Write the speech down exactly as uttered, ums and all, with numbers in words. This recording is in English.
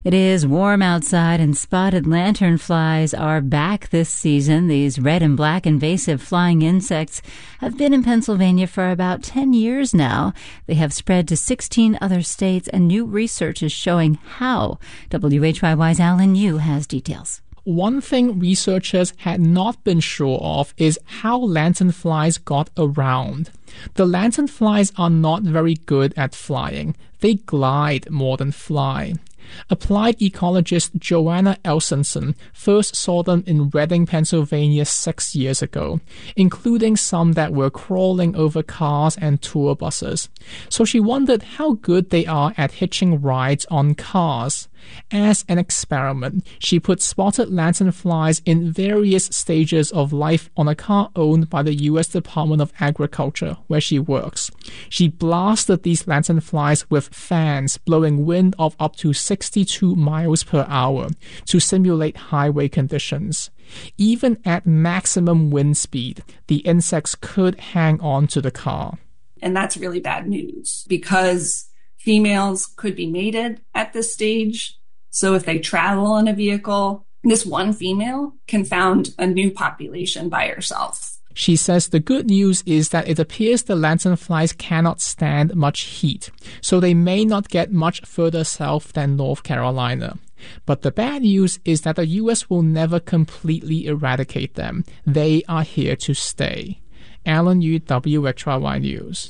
It is warm outside and spotted lanternflies are back this season. These red and black invasive flying insects have been in Pennsylvania for about ten years now. They have spread to sixteen other states, and new research is showing how. W H Y Y's Alan Yu has details. One thing researchers had not been sure of is how lanternflies got around. The lanternflies are not very good at flying. They glide more than fly. Applied ecologist Joanna Elsenson first saw them in Reading, Pennsylvania six years ago, including some that were crawling over cars and tour buses. So she wondered how good they are at hitching rides on cars. As an experiment, she put spotted lanternflies in various stages of life on a car owned by the U S Department of Agriculture, where she works. She blasted these lanternflies with fans blowing wind of up to sixty-two miles per hour to simulate highway conditions. Even at maximum wind speed, the insects could hang on to the car. And that's really bad news because females could be mated at this stage. So if they travel in a vehicle, this one female can found a new population by herself. She says the good news is that it appears the lanternflies cannot stand much heat, so they may not get much further south than North Carolina. But the bad news is that the U S will never completely eradicate them. They are here to stay. Alan Yu, W H Y Y News.